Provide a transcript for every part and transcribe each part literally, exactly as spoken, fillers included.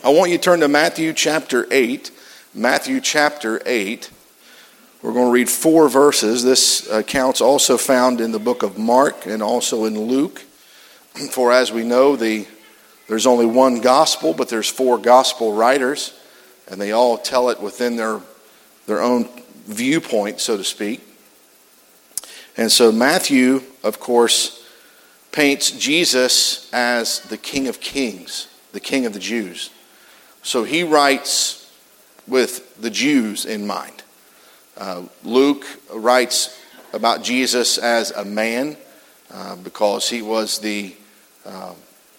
I want you to turn to Matthew chapter eight. Matthew chapter eight. We're going to read four verses. This account's also found in the book of Mark and also in Luke. For as we know, the there's only one gospel, but there's four gospel writers, and they all tell it within their their own viewpoint, so to speak. And so Matthew, of course, paints Jesus as the King of Kings, the King of the Jews. So he writes with the Jews in mind. Uh, Luke writes about Jesus as a man uh, because he was the, uh,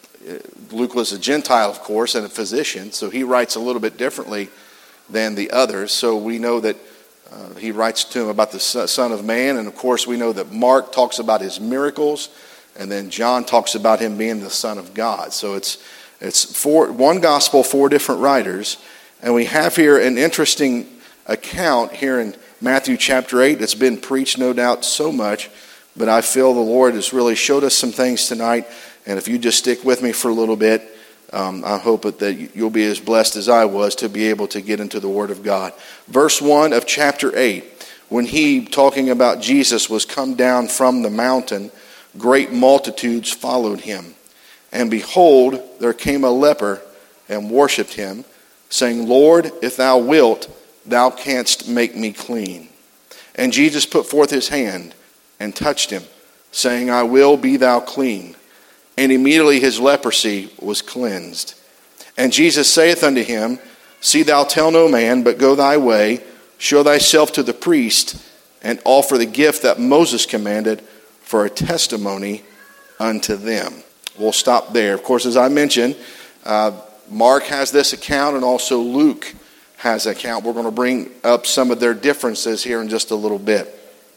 Luke was a Gentile, of course, and a physician, so he writes a little bit differently than the others. So we know that uh, he writes to him about the Son of Man, and of course we know that Mark talks about his miracles, and then John talks about him being the Son of God. So it's it's four, one gospel, four different writers, and we have here an interesting account here in Matthew chapter eight. It's been preached, no doubt, so much, but I feel the Lord has really showed us some things tonight, and if you just stick with me for a little bit, um, I hope that you'll be as blessed as I was to be able to get into the Word of God. Verse one of chapter eight, when he, talking about Jesus, was come down from the mountain, great multitudes followed him. And behold, there came a leper and worshipped him, saying, Lord, if thou wilt, thou canst make me clean. And Jesus put forth his hand and touched him, saying, I will, be thou clean. And immediately his leprosy was cleansed. And Jesus saith unto him, See thou tell no man, but go thy way, show thyself to the priest, and offer the gift that Moses commanded for a testimony unto them. We'll stop there. Of course, as I mentioned, uh, Mark has this account and also Luke has an account. We're going to bring up some of their differences here in just a little bit.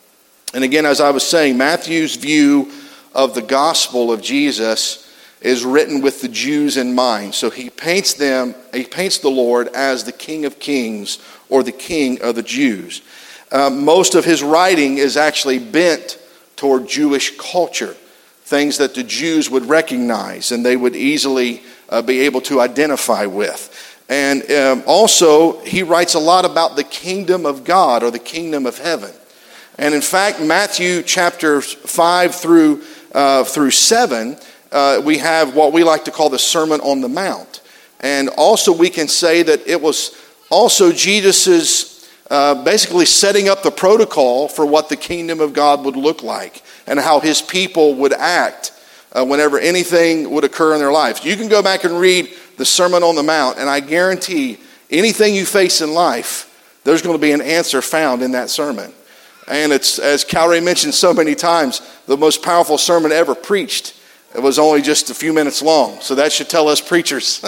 And again, as I was saying, Matthew's view of the gospel of Jesus is written with the Jews in mind. So he paints them, he paints the Lord as the King of Kings or the King of the Jews. Uh, most of his writing is actually bent toward Jewish culture, things that the Jews would recognize and they would easily uh, be able to identify with. And um, also, he writes a lot about the kingdom of God or the kingdom of heaven. And in fact, Matthew chapter five through uh, through seven, uh, we have what we like to call the Sermon on the Mount. And also we can say that it was also Jesus's uh, basically setting up the protocol for what the kingdom of God would look like and how his people would act uh, whenever anything would occur in their lives. You can go back and read the Sermon on the Mount, and I guarantee anything you face in life, there's going to be an answer found in that sermon. And it's, as Calray mentioned so many times, the most powerful sermon ever preached. It was only just a few minutes long. So that should tell us preachers,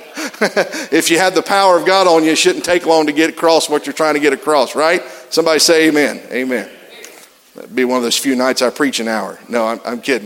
if you have the power of God on you, it shouldn't take long to get across what you're trying to get across, right? Somebody say amen. Amen. That'd be one of those few nights I preach an hour. No, I'm, I'm kidding.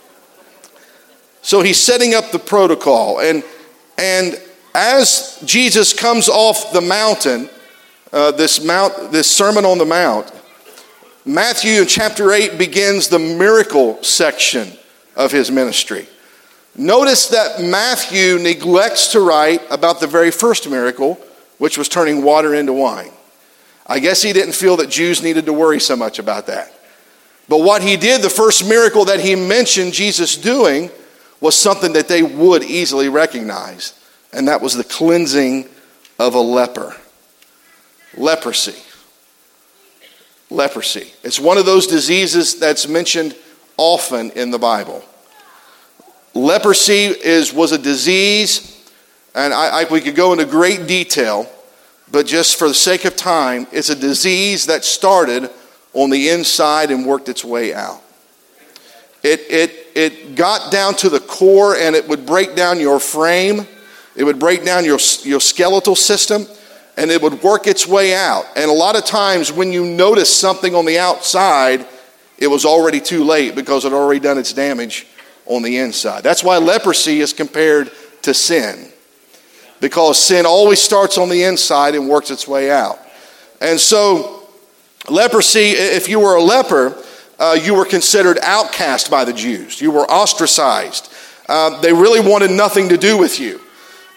So he's setting up the protocol. And, and as Jesus comes off the mountain, uh, this mount, this Sermon on the Mount, Matthew in chapter eight begins the miracle section of his ministry. Notice that Matthew neglects to write about the very first miracle, which was turning water into wine. I guess he didn't feel that Jews needed to worry so much about that. But what he did, the first miracle that he mentioned Jesus doing, was something that they would easily recognize. And that was the cleansing of a leper. Leprosy. Leprosy. It's one of those diseases that's mentioned often in the Bible. Leprosy is was a disease, and I, I, we could go into great detail, but just for the sake of time, it's a disease that started on the inside and worked its way out. It, it, it got down to the core, and it would break down your frame. It would break down your, your skeletal system, and it would work its way out. And a lot of times when you notice something on the outside, it was already too late because it had already done its damage on the inside. That's why leprosy is compared to sin, because sin always starts on the inside and works its way out. And so leprosy, if you were a leper, uh, you were considered outcast by the Jews. You were ostracized. Uh, they really wanted nothing to do with you.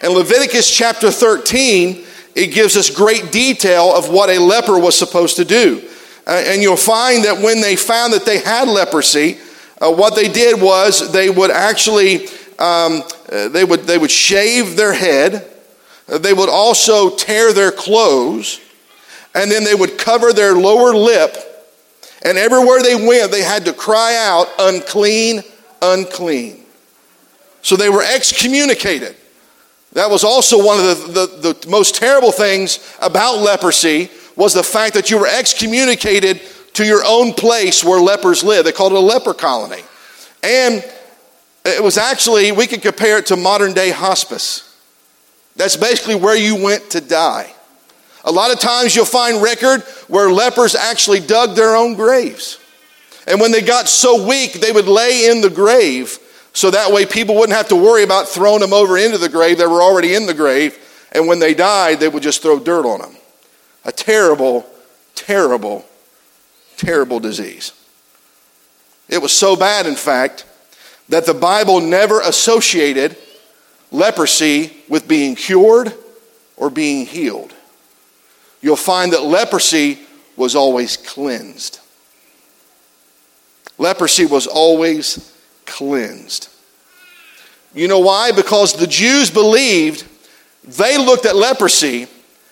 In Leviticus chapter thirteen, it gives us great detail of what a leper was supposed to do. Uh, and you'll find that when they found that they had leprosy, uh, what they did was they would actually, um, uh, they would they would shave their head. Uh, they would also tear their clothes. And then they would cover their lower lip. And everywhere they went, they had to cry out, unclean, unclean. So they were excommunicated. That was also one of the, the, the most terrible things about leprosy, was the fact that you were excommunicated to your own place where lepers live. They called it a leper colony. And it was actually, we could compare it to modern day hospice. That's basically where you went to die. A lot of times you'll find record where lepers actually dug their own graves. And when they got so weak, they would lay in the grave, so that way people wouldn't have to worry about throwing them over into the grave. They were already in the grave. And when they died, they would just throw dirt on them. A terrible, terrible, terrible disease. It was so bad, in fact, that the Bible never associated leprosy with being cured or being healed. You'll find that leprosy was always cleansed. Leprosy was always cleansed. You know why? Because the Jews believed, they looked at leprosy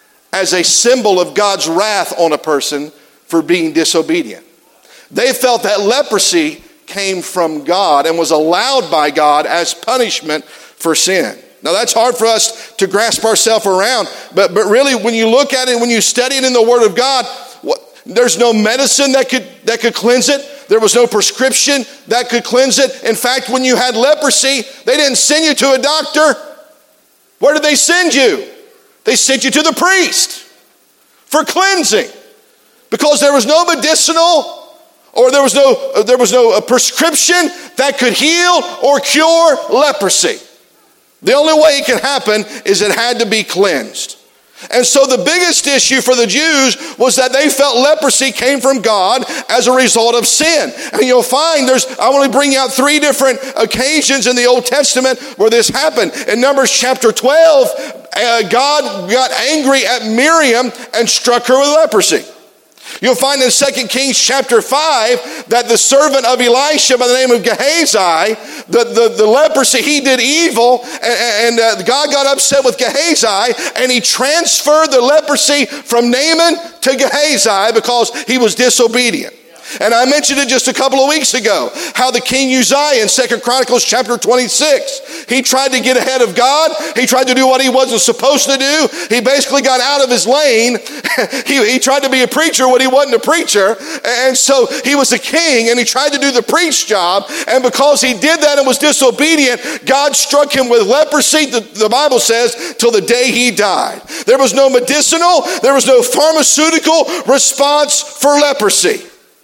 as a symbol of God's wrath on a person for being disobedient. They felt that leprosy came from God and was allowed by God as punishment for sin. Now that's hard for us to grasp ourselves around, but, but really when you look at it, when you study it in the Word of God, what, there's no medicine that could, that could cleanse it. There was no prescription that could cleanse it. In fact, when you had leprosy, they didn't send you to a doctor. Where did they send you? They sent you to the priest for cleansing, because there was no medicinal or there was no, there was no prescription that could heal or cure leprosy. The only way it could happen is it had to be cleansed. And so the biggest issue for the Jews was that they felt leprosy came from God as a result of sin. And you'll find there's, I want to bring out three different occasions in the Old Testament where this happened. In Numbers chapter twelve, uh, God got angry at Miriam and struck her with leprosy. You'll find in Second Kings chapter five that the servant of Elisha by the name of Gehazi, the, the, the leprosy, he did evil, and, and uh, God got upset with Gehazi, and he transferred the leprosy from Naaman to Gehazi because he was disobedient. And I mentioned it just a couple of weeks ago, how the king Uzziah in Second Chronicles chapter twenty-six, he tried to get ahead of God. He tried to do what he wasn't supposed to do. He basically got out of his lane. he, he tried to be a preacher when he wasn't a preacher. And so he was a king and he tried to do the priest job. And because he did that and was disobedient, God struck him with leprosy, the, the Bible says, till the day he died. There was no medicinal, there was no pharmaceutical response for leprosy.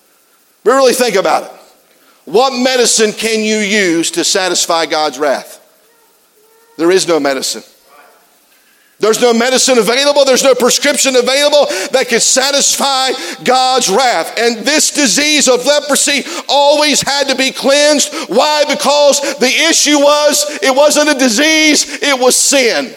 But really think about it. What medicine can you use to satisfy God's wrath? There is no medicine. There's no medicine available. There's no prescription available that can satisfy God's wrath. And this disease of leprosy always had to be cleansed. Why? Because the issue was, it wasn't a disease, it was sin.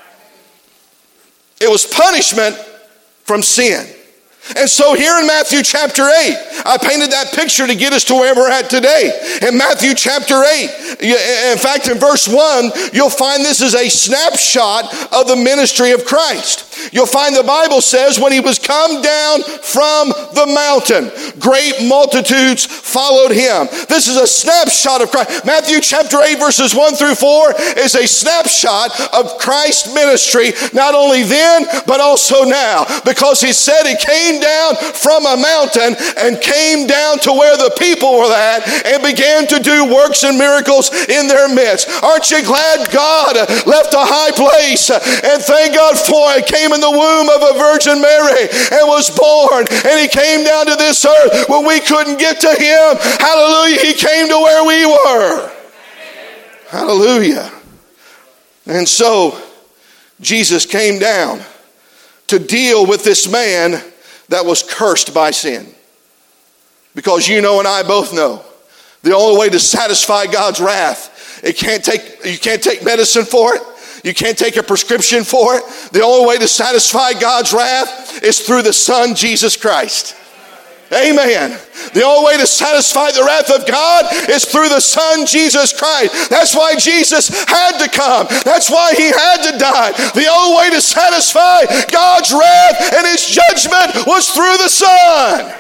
It was punishment from sin. And so here in Matthew chapter eight, I painted that picture to get us to where we're at today. In Matthew chapter eight, in fact, in verse one, you'll find this is a snapshot of the ministry of Christ. You'll find the Bible says when he was come down from the mountain, great multitudes followed him. This is a snapshot of Christ. Matthew chapter eight, verses one through four is a snapshot of Christ's ministry, not only then, but also now. Because he said he came down from a mountain and came down to where the people were at and began to do works and miracles in their midst. Aren't you glad God left a high place? And thank God for it. Came in the womb of a Virgin Mary and was born, and he came down to this earth when we couldn't get to him. Hallelujah. He came to where we were. Hallelujah. And so Jesus came down to deal with this man that was cursed by sin. Because you know and I both know the only way to satisfy God's wrath, it can't take, you can't take medicine for it. You can't take a prescription for it. The only way to satisfy God's wrath is through the Son, Jesus Christ. Amen. The only way to satisfy the wrath of God is through the Son, Jesus Christ. That's why Jesus had to come. That's why he had to die. The only way to satisfy God's wrath and his judgment was through the Son.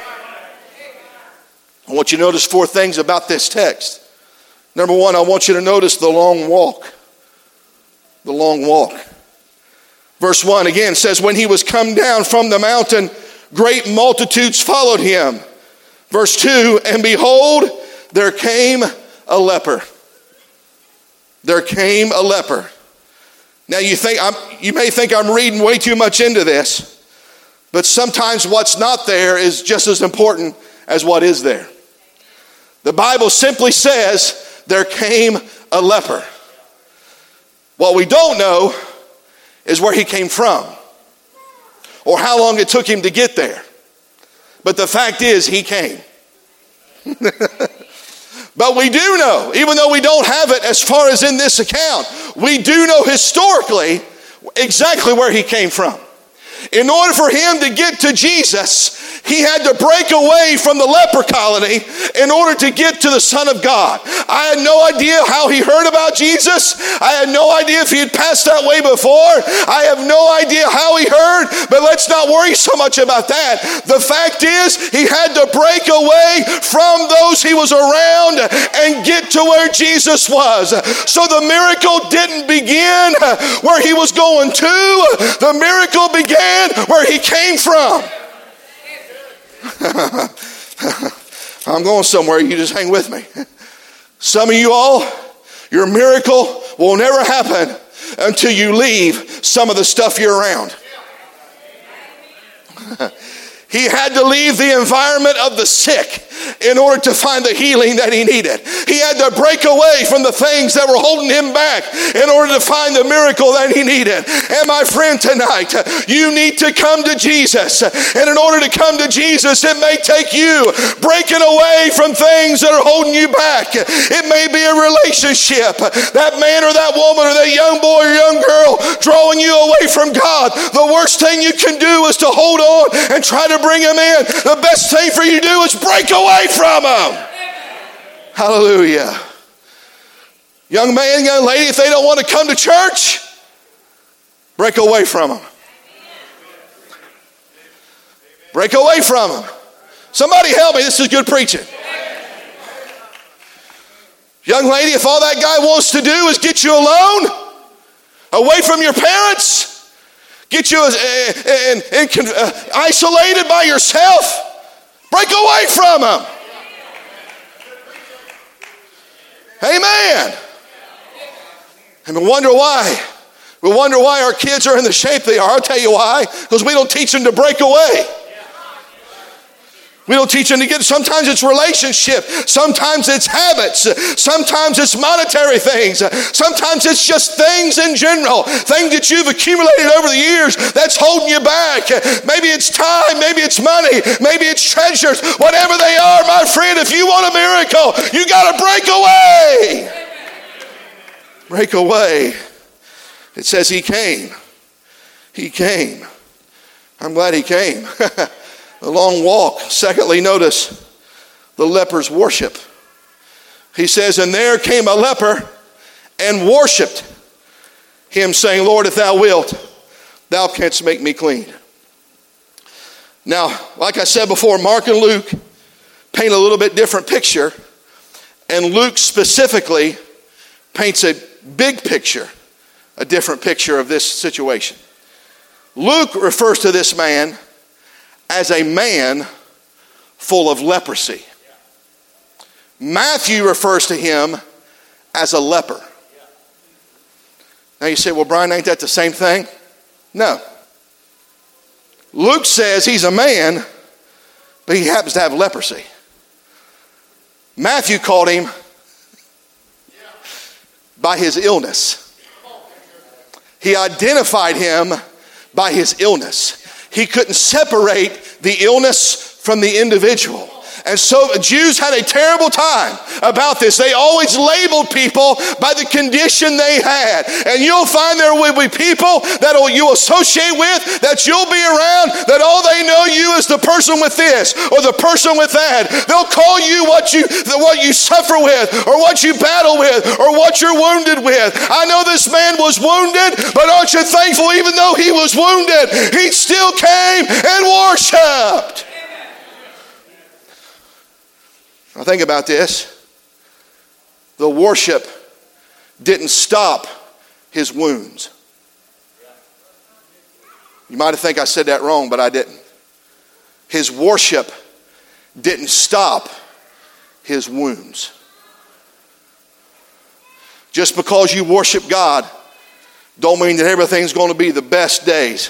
I want you to notice four things about this text. Number one, I want you to notice the long walk. The long walk. Verse one again says, when he was come down from the mountain, great multitudes followed him. Verse two, and behold, there came a leper. There came a leper. Now you think I'm, you may think I'm reading way too much into this, but sometimes what's not there is just as important as what is there. The Bible simply says there came a leper. What we don't know is where he came from or how long it took him to get there. But the fact is, he came. But we do know, even though we don't have it as far as in this account, we do know historically exactly where he came from. In order for him to get to Jesus, he had to break away from the leper colony in order to get to the Son of God. I had no idea how he heard about Jesus. I had no idea if he had passed that way before. I have no idea how he heard, but let's not worry so much about that. The fact is, he had to break away from those he was around and get to where Jesus was. So the miracle didn't begin where he was going to. The miracle began where he came from. I'm going somewhere. You just hang with me. Some of you all, your miracle will never happen until you leave some of the stuff you're around. He had to leave the environment of the sick in order to find the healing that he needed. He had to break away from the things that were holding him back in order to find the miracle that he needed. And my friend, tonight, you need to come to Jesus. And in order to come to Jesus, it may take you breaking away from things that are holding you back. It may be a relationship. That man or that woman or that young boy or young girl drawing you away from God. The worst thing you can do is to hold on and try to bring him in. The best thing for you to do is break away from him. Hallelujah. Young man, young lady, if they don't want to come to church, break away from them. Break away from them. Somebody help me. This is good preaching. Young lady, if all that guy wants to do is get you alone, away from your parents, get you uh, and, and, and uh, isolated by yourself, break away from him. Amen. And we wonder why. We wonder why our kids are in the shape they are. I'll tell you why. Because we don't teach them to break away. We don't teach them to get, sometimes it's relationship. Sometimes it's habits. Sometimes it's monetary things. Sometimes it's just things in general. Things that you've accumulated over the years that's holding you back. Maybe it's time. Maybe it's money. Maybe it's treasures. Whatever they are, my friend, if you want a miracle, you got to break away. Break away. It says he came. He came. I'm glad he came. The long walk. Secondly, notice the leper's worship. He says, and there came a leper and worshiped him, saying, Lord, if thou wilt, thou canst make me clean. Now, like I said before, Mark and Luke paint a little bit different picture. And Luke specifically paints a big picture, a different picture of this situation. Luke refers to this man as a man full of leprosy. Matthew refers to him as a leper. Now you say, well, Brian, ain't that the same thing? No. Luke says he's a man, but he happens to have leprosy. Matthew called him by his illness. He identified him by his illness. He couldn't separate the illness from the individual. And so Jews had a terrible time about this. They always labeled people by the condition they had. And you'll find there will be people that you associate with, that you'll be around, that all they know you is the person with this or the person with that. They'll call you what you, what you suffer with or what you battle with or what you're wounded with. I know this man was wounded, but aren't you thankful even though he was wounded, he still came and worshiped. Now think about this. The worship didn't stop his wounds. You might think I said that wrong, but I didn't. His worship didn't stop his wounds. Just because you worship God don't mean that everything's going to be the best days.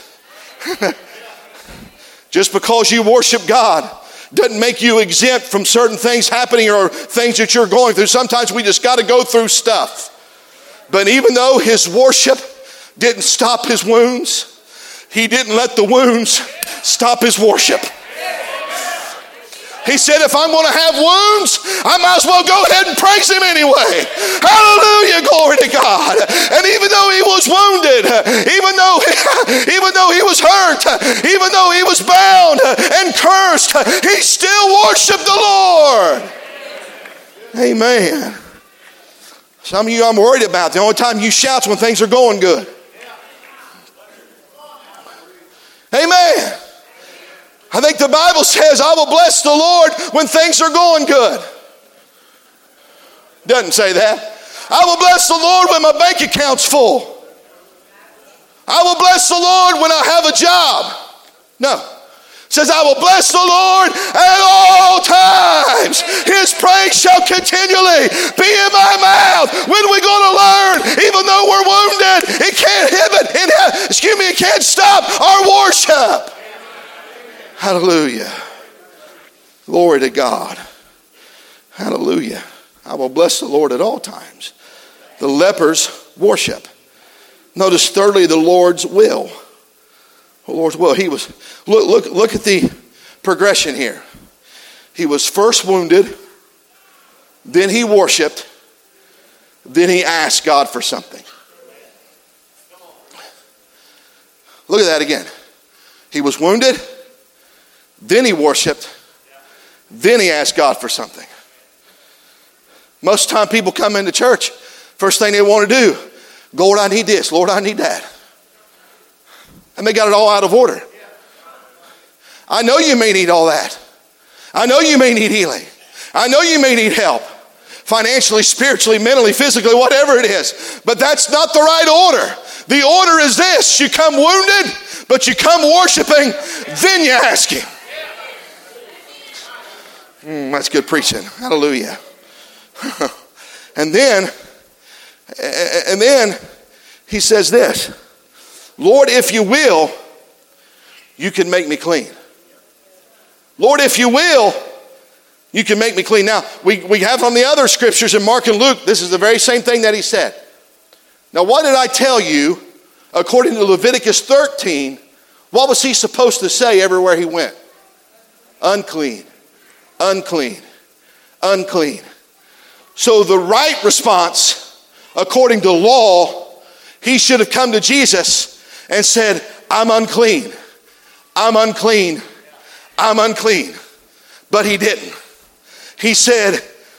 Just because you worship God doesn't make you exempt from certain things happening or things that you're going through. Sometimes we just got to go through stuff. But even though his worship didn't stop his wounds, he didn't let the wounds stop his worship. He said, if I'm going to have wounds, I might as well go ahead and praise him anyway. Hallelujah, glory to God. And even though he was wounded, even though, even though he was hurt, even though he was bound and cursed, he still worshiped the Lord. Amen. Some of you I'm worried about. The only time you shout is when things are going good. Amen. I think the Bible says, I will bless the Lord when things are going good. Doesn't say that. I will bless the Lord when my bank account's full. I will bless the Lord when I have a job. No. It says, I will bless the Lord at all times. His praise shall continually be in my mouth. When are we going to learn? Even though we're wounded, it can't inhibit, it, excuse me, it can't stop our worship. Hallelujah. Glory to God. Hallelujah. I will bless the Lord at all times. The lepers worship. Notice thirdly, the Lord's will. The Lord's will. He was, look, look, look at the progression here. He was first wounded, then he worshiped, then he asked God for something. Look at that again. He was wounded, then he worshiped, then he asked God for something. Most of the time people come into church, first thing they want to do, Lord, I need this, Lord, I need that. And they got it all out of order. I know you may need all that. I know you may need healing. I know you may need help. Financially, spiritually, mentally, physically, whatever it is. But that's not the right order. The order is this. You come wounded, but you come worshiping, then you ask him. Mm, that's good preaching. Hallelujah. and then, and then he says this, Lord, if you will, you can make me clean. Lord, if you will, you can make me clean. Now, we, we have on the other scriptures in Mark and Luke, this is the very same thing that he said. Now, what did I tell you? According to Leviticus thirteen, what was he supposed to say everywhere he went? Unclean. Unclean, unclean. So the right response, according to law, he should have come to Jesus and said, I'm unclean, I'm unclean, I'm unclean. But he didn't. He said,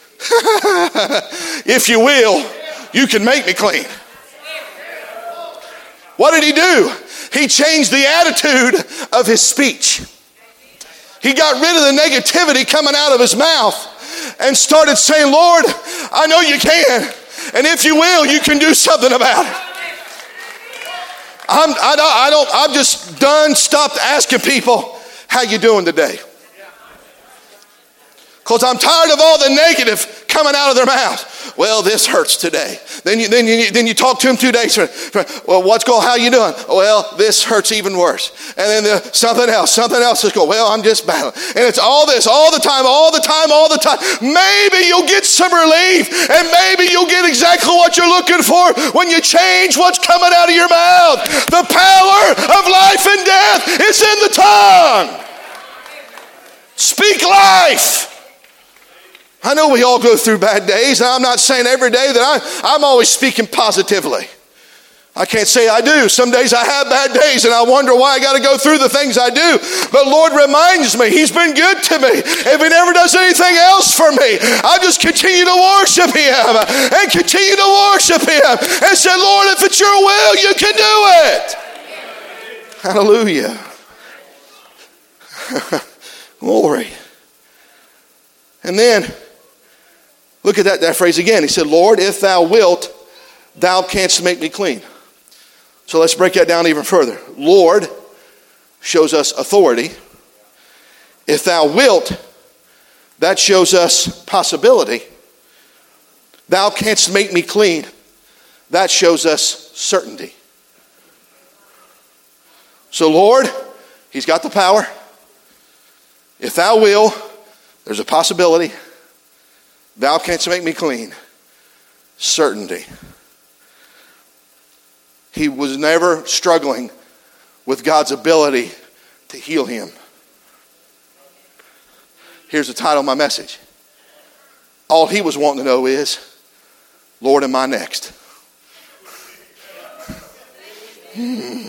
if you will, you can make me clean. What did he do? He changed the attitude of his speech. He got rid of the negativity coming out of his mouth and started saying, Lord, I know you can. And if you will, you can do something about it. I'm, I, don't, I don't, I'm just done, stopped asking people, how you doing today? Because I'm tired of all the negative coming out of their mouth. Well, this hurts today. Then you, then you, then you talk to them two days. Well, what's going? How you doing? Well, this hurts even worse. And then the, something else, something else is going. Well, I'm just battling. And it's all this, all the time, all the time, all the time. Maybe you'll get some relief, and maybe you'll get exactly what you're looking for when you change what's coming out of your mouth. The power of life and death is in the tongue. Speak life. I know we all go through bad days, and I'm not saying every day that I, I'm always speaking positively. I can't say I do. Some days I have bad days and I wonder why I got to go through the things I do. But Lord reminds me, He's been good to me. If He never does anything else for me, I just continue to worship Him and continue to worship Him and say, Lord, if it's your will, you can do it. Hallelujah. Glory. And then, look at that, that phrase again. He said, Lord, if thou wilt, thou canst make me clean. So let's break that down even further. Lord shows us authority. If thou wilt, that shows us possibility. Thou canst make me clean. That shows us certainty. So Lord, He's got the power. If thou will, there's a possibility. Thou canst make me clean. Certainty. He was never struggling with God's ability to heal him. Here's the title of my message. All he was wanting to know is, Lord, am I next? Hmm.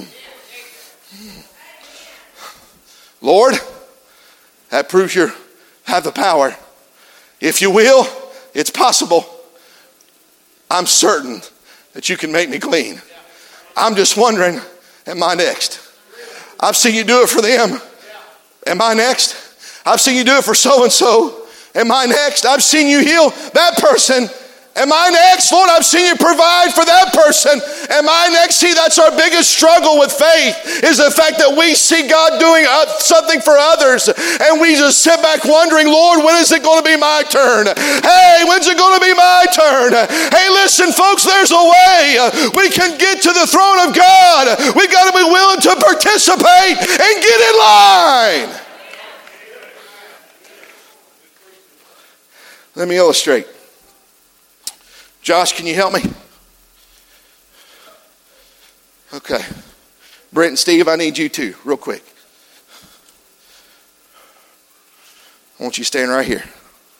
Lord, that proves you have the power. If you will, it's possible. I'm certain that you can make me clean. I'm just wondering, am I next? I've seen you do it for them. Am I next? I've seen you do it for so-and-so. Am I next? I've seen you heal that person. Am I next? Lord, I've seen you provide for that person. Am I next? See, that's our biggest struggle with faith, is the fact that we see God doing something for others, and we just sit back wondering, Lord, when is it going to be my turn? Hey, when's it going to be my turn? Hey, listen, folks, there's a way we can get to the throne of God. We got to be willing to participate and get in line. Let me illustrate. Josh, can you help me? Okay. Brent and Steve, I need you too, real quick. I want you staying right here.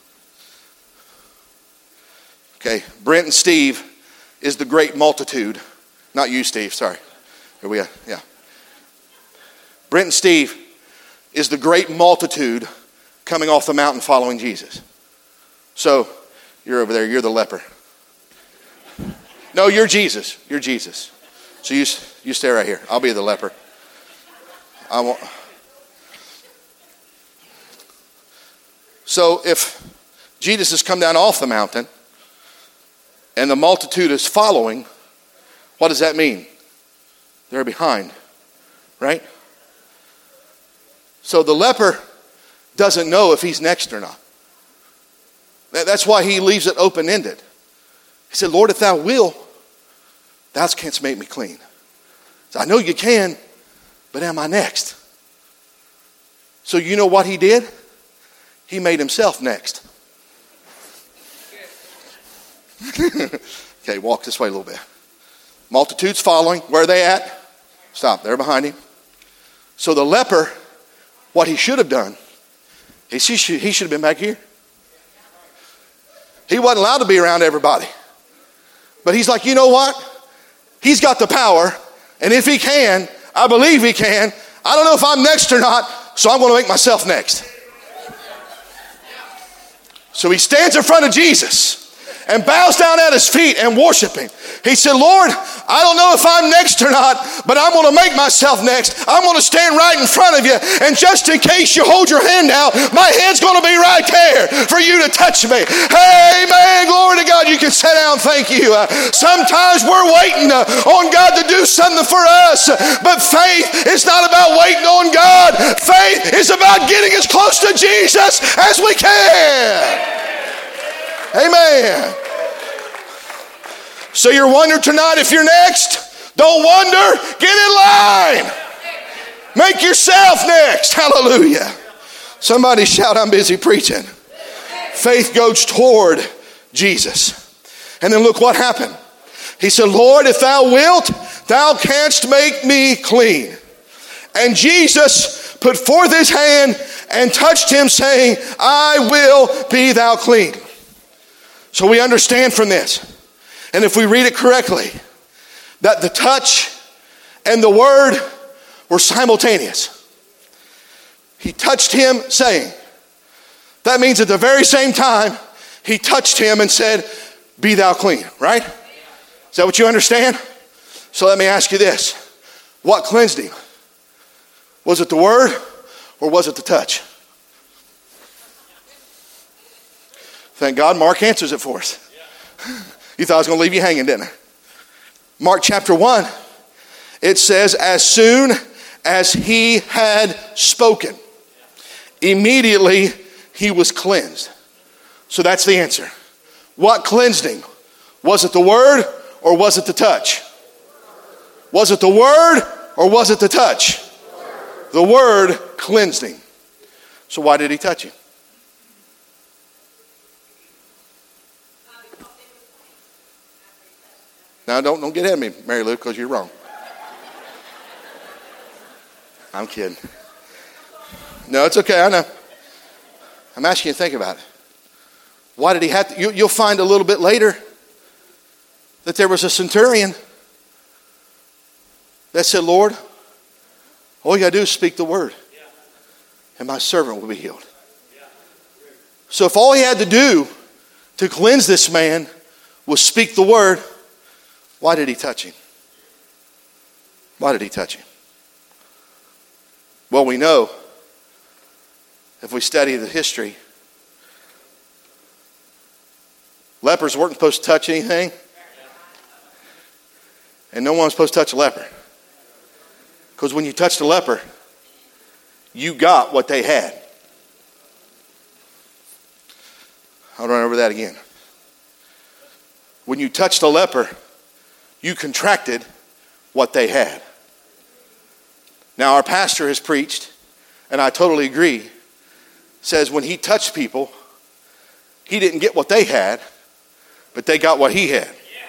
Okay. Brent and Steve is the great multitude. Not you, Steve, sorry. Here we are, yeah. Brent and Steve is the great multitude coming off the mountain following Jesus. So, you're over there, you're the leper. No, you're Jesus. You're Jesus. So you you stay right here. I'll be the leper. I won't. So if Jesus has come down off the mountain and the multitude is following, what does that mean? They're behind, right? So the leper doesn't know if he's next or not. That's why he leaves it open-ended. He said, Lord, if thou will, thou canst make me clean. So I know you can, but am I next? So you know what he did? He made himself next. Okay, walk this way a little bit. Multitudes following. Where are they at? Stop. They're behind him. So the leper, what he should have done, he should, he should have been back here. He wasn't allowed to be around everybody. But he's like, you know what? He's got the power. And if he can, I believe he can. I don't know if I'm next or not, so I'm going to make myself next. So he stands in front of Jesus and bows down at his feet and worship him. He said, Lord, I don't know if I'm next or not, but I'm going to make myself next. I'm going to stand right in front of you, and just in case you hold your hand out, my hand's going to be right there for you to touch me. Hey, man, glory to God. You can sit down, thank you. Uh, sometimes we're waiting uh, on God to do something for us, but faith is not about waiting on God. Faith is about getting as close to Jesus as we can. Amen. So you're wondering tonight if you're next? Don't wonder. Get in line. Make yourself next. Hallelujah. Somebody shout, I'm busy preaching. Faith goes toward Jesus. And then look what happened. He said, Lord, if thou wilt, thou canst make me clean. And Jesus put forth his hand and touched him, saying, I will be thou clean. So we understand from this, and if we read it correctly, that the touch and the word were simultaneous. He touched him saying, that means at the very same time, he touched him and said, be thou clean, right? Is that what you understand? So let me ask you this. What cleansed him? Was it the word or was it the touch? Thank God Mark answers it for us. You thought I was going to leave you hanging, didn't I? Mark chapter one, it says, as soon as he had spoken, immediately he was cleansed. So that's the answer. What cleansed him? Was it the word or was it the touch? Was it the word or was it the touch? The word cleansed him. So why did he touch him? Now don't, don't get ahead of me, Mary Lou, because you're wrong. I'm kidding. No, it's okay, I know. I'm asking you to think about it. Why did he have to? You, you'll find a little bit later that there was a centurion that said, Lord, all you got to do is speak the word, and my servant will be healed. So if all he had to do to cleanse this man was speak the word, why did he touch him? Why did he touch him? Well, we know, if we study the history, lepers weren't supposed to touch anything, and no one was supposed to touch a leper. Because when you touched a leper, you got what they had. I'll run over that again. When you touched a leper, you contracted what they had. Now our pastor has preached, and I totally agree, says when he touched people, he didn't get what they had, but they got what he had.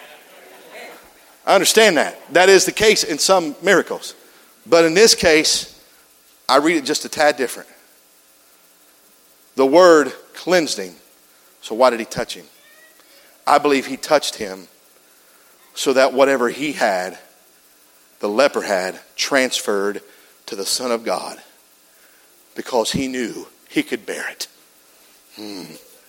I understand that. That is the case in some miracles. But in this case, I read it just a tad different. The word cleansed him. So why did he touch him? I believe he touched him so that whatever he had, the leper had, transferred to the Son of God, because he knew he could bear it. Hmm.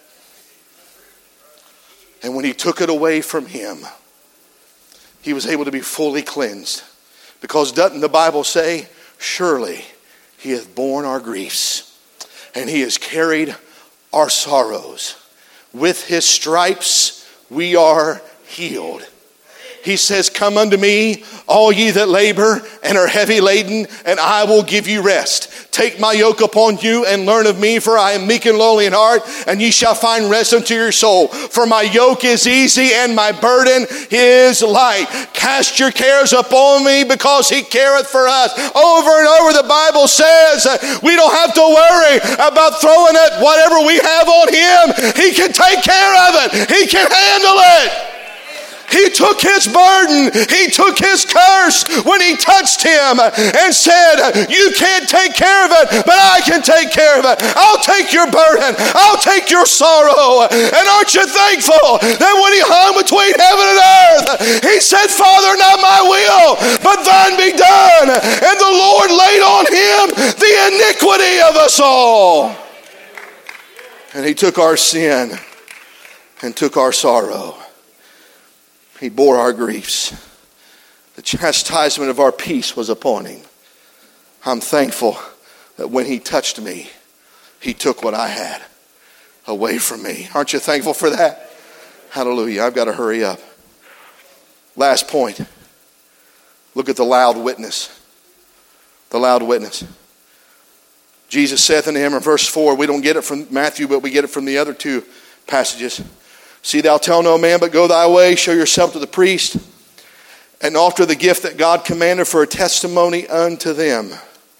And when he took it away from him, he was able to be fully cleansed. Because doesn't the Bible say, surely he hath borne our griefs, and he has carried our sorrows. With his stripes we are healed. He says, come unto me, all ye that labor and are heavy laden, and I will give you rest. Take my yoke upon you and learn of me, for I am meek and lowly in heart, and ye shall find rest unto your soul. For my yoke is easy and my burden is light. Cast your cares upon me, because he careth for us. Over and over the Bible says uh, we don't have to worry about throwing it whatever we have on him. He can take care of it. He can handle it. He took his burden, he took his curse when he touched him and said, you can't take care of it, but I can take care of it. I'll take your burden, I'll take your sorrow. And aren't you thankful that when he hung between heaven and earth, he said, Father, not my will, but thine be done. And the Lord laid on him the iniquity of us all. And he took our sin and took our sorrow. He bore our griefs. The chastisement of our peace was upon him. I'm thankful that when he touched me, he took what I had away from me. Aren't you thankful for that? Hallelujah. I've got to hurry up. Last point. Look at the loud witness. The loud witness. Jesus saith unto him in verse four, we don't get it from Matthew, but we get it from the other two passages. See, thou tell no man, but go thy way, show yourself to the priest, and offer the gift that God commanded for a testimony unto them.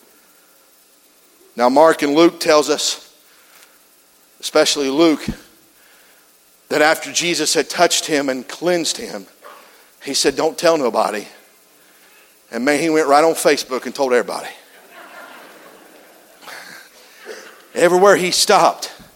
Now Mark and Luke tells us, especially Luke, that after Jesus had touched him and cleansed him, he said, don't tell nobody. And man, he went right on Facebook and told everybody. Everywhere he stopped,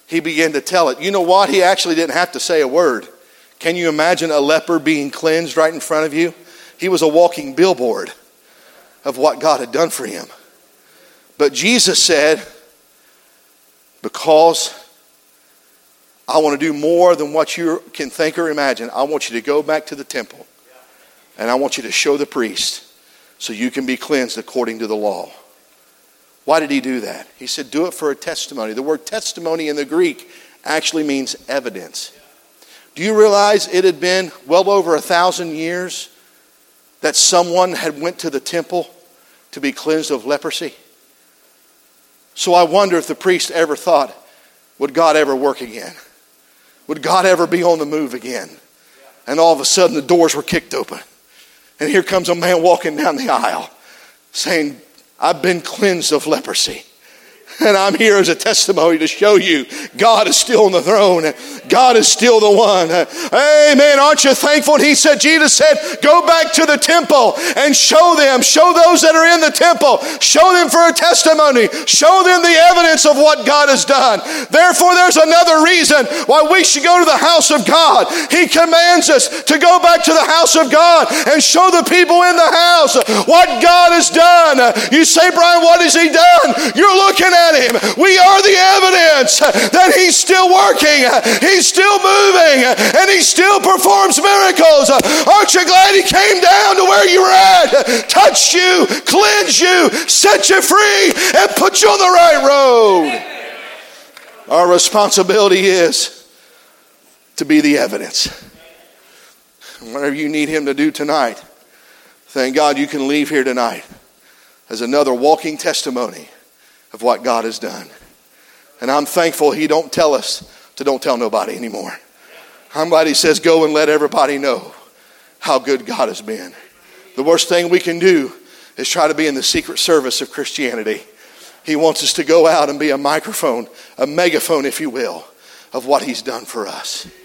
he began to tell it. You know what? He actually didn't have to say a word. Can you imagine a leper being cleansed right in front of you? He was a walking billboard of what God had done for him. But Jesus said, because I want to do more than what you can think or imagine, I want you to go back to the temple. And I want you to show the priest so you can be cleansed according to the law. Why did he do that? He said, do it for a testimony. The word testimony in the Greek actually means evidence. Do you realize it had been well over a thousand years that someone had went to the temple to be cleansed of leprosy? So I wonder if the priest ever thought, would God ever work again? Would God ever be on the move again? And all of a sudden the doors were kicked open. And here comes a man walking down the aisle saying, I've been cleansed of leprosy. And I'm here as a testimony to show you God is still on the throne. God is still the one. Amen. Aren't you thankful? And he said, Jesus said, go back to the temple and show them. Show those that are in the temple. Show them for a testimony. Show them the evidence of what God has done. Therefore, there's another reason why we should go to the house of God. He commands us to go back to the house of God and show the people in the house what God has done. You say, Brian, what has he done? You're looking at him. We are the evidence that he's still working, he's still moving, and he still performs miracles. Aren't you glad he came down to where you were at, touched you, cleansed you, set you free, and put you on the right road? Our responsibility is to be the evidence. Whatever you need him to do tonight, thank God you can leave here tonight as another walking testimony of what God has done. And I'm thankful he don't tell us to don't tell nobody anymore. Somebody says go and let everybody know how good God has been. The worst thing we can do is try to be in the secret service of Christianity. He wants us to go out and be a microphone, a megaphone if you will, of what he's done for us.